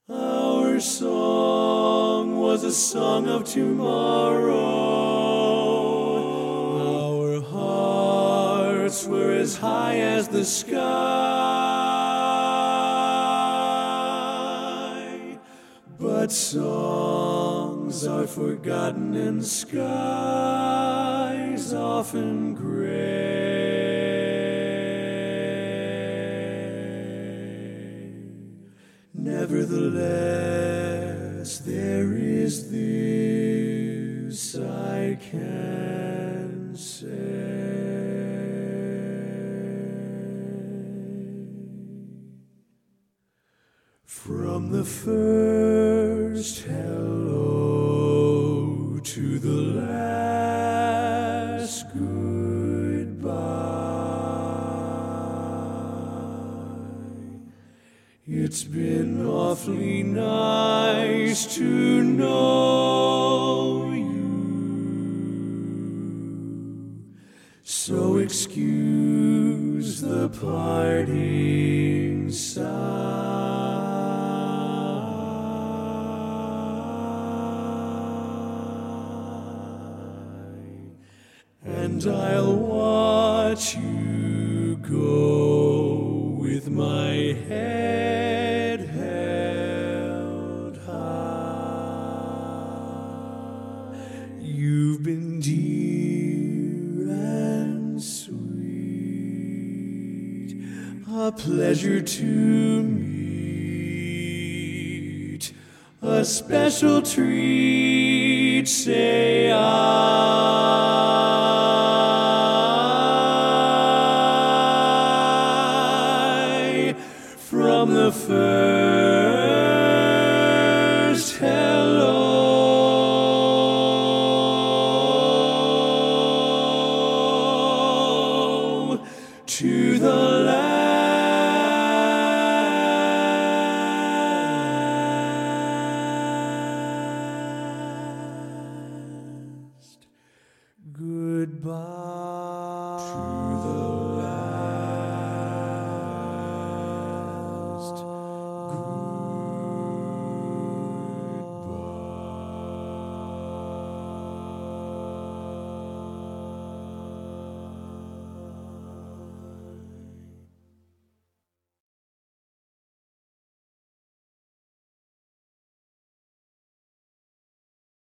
Our song was a song of tomorrow. Our hearts were as high as the sky. But songs are forgotten in skies often gray. Nevertheless, there is this I can say. From the first hello to the last goodbye, it's been awfully nice to know you. So excuse the parting sigh, and I'll watch you go with my head held high. You've been dear and sweet, a pleasure to meet, a special treat, say I. From the first hello to the last goodbye. To the